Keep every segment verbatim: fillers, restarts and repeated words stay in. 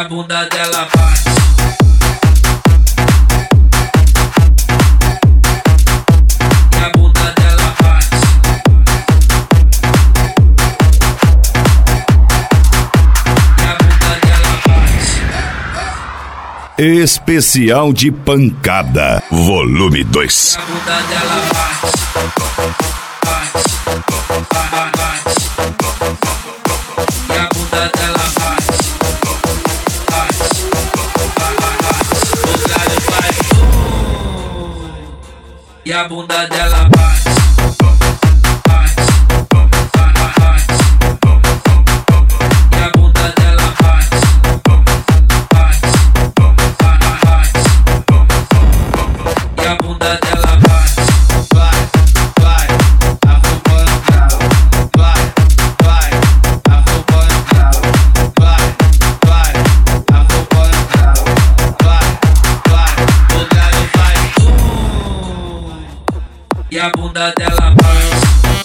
bunda dela bate. E a bunda dela bate. E a bunda dela bate. Especial de pancada, volume dois. E a bunda dela bate. Bate. Bate. Bate. E a bunda dela bate. E a bunda dela bate, bate, bate, e a bunda dela bate, bate, bate, e a bunda dela bate, vai, vai, arrombando ela, vai, vai, arrombando ela, vai, vai, arrombando ela, vai, vai, o grave vai, e a bunda dela bate.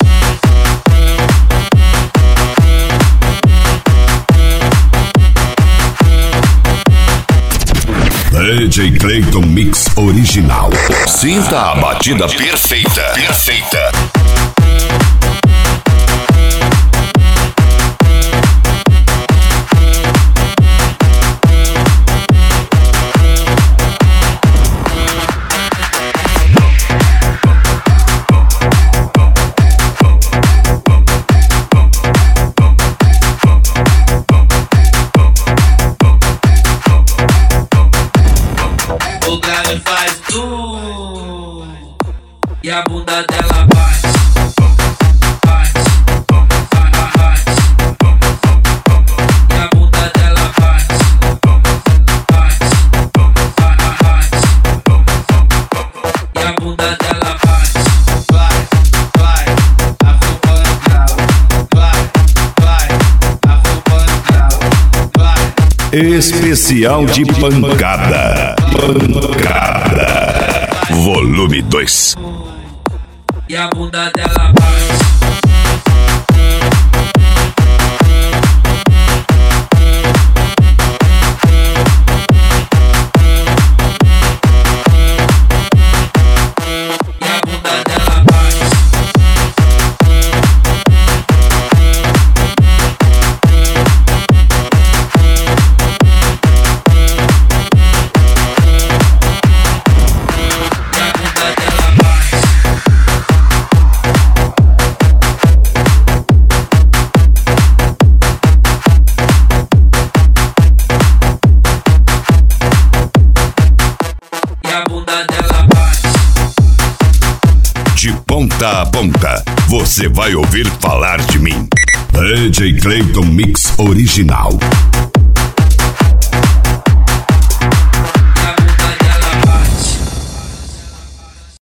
D J Clayton Mix Original. Sinta a batida perfeita. Perfeita. O grave faz tu e a bunda dela bate, bate, bate, e a bunda dela bate, bate, bate, e a bunda dela bate, vai, vai, arrombando ela, vai, vai, arrombando ela, vai. Especial de pancada. Pancada. Volume dois. E a bunda dela bate. E a bunda dela bate. A bunda dela bate. De ponta a ponta, você vai ouvir falar de mim. D J Clayton Mix Original.